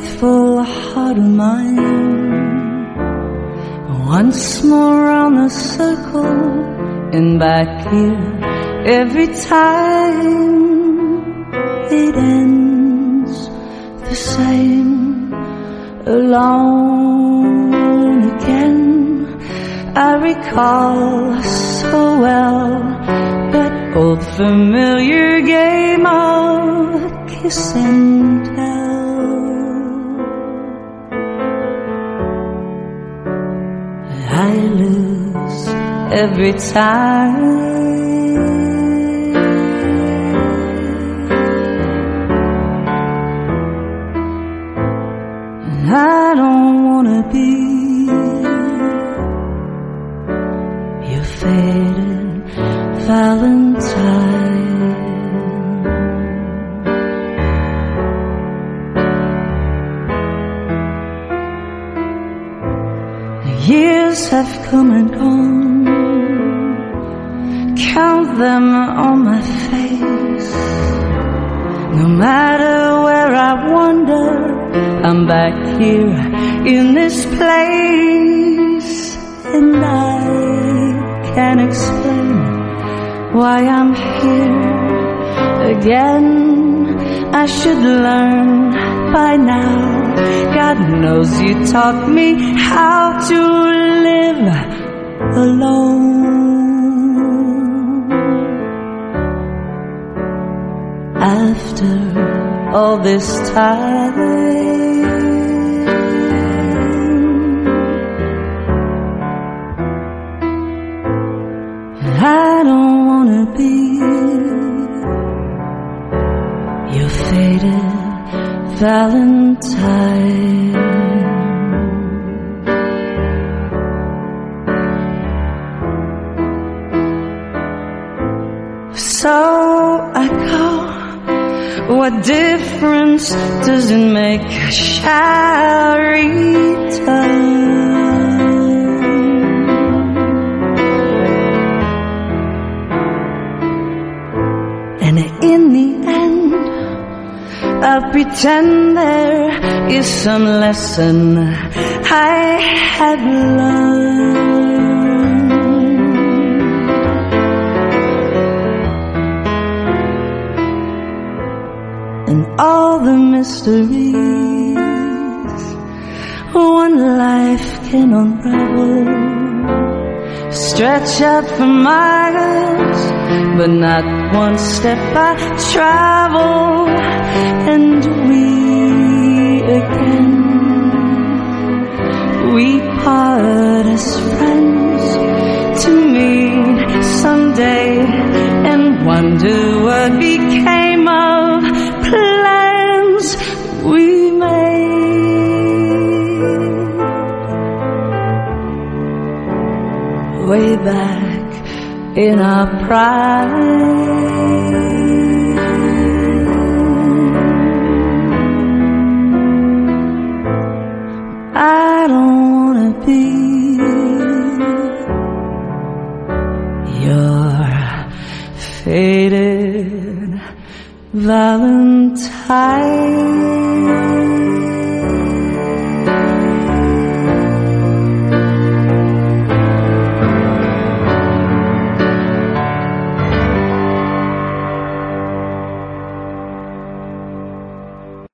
faithful heart of mine. Once more round the circle and back here. Every time it ends the same, alone again. I recall so well that old familiar game of kiss and tell. I lose every time. I don't wanna be your faded Valentine. The years have come and gone, count them on my face. No matter where I wander, I'm back here in this place, and I can't explain why I'm here again. I should learn by now. God knows you taught me how to live alone. After all this time, I don't wanna be your faded Valentine. So I go. What difference does it make? I shall return. And in the end, I'll pretend there is some lesson I had learned. And all the mysteries one life can unravel stretch out for miles, but not one step I travel. And we again, we part as friends to meet someday and wonder what became of plans we made way back in our prime. I don't wanna be your faded Valentine.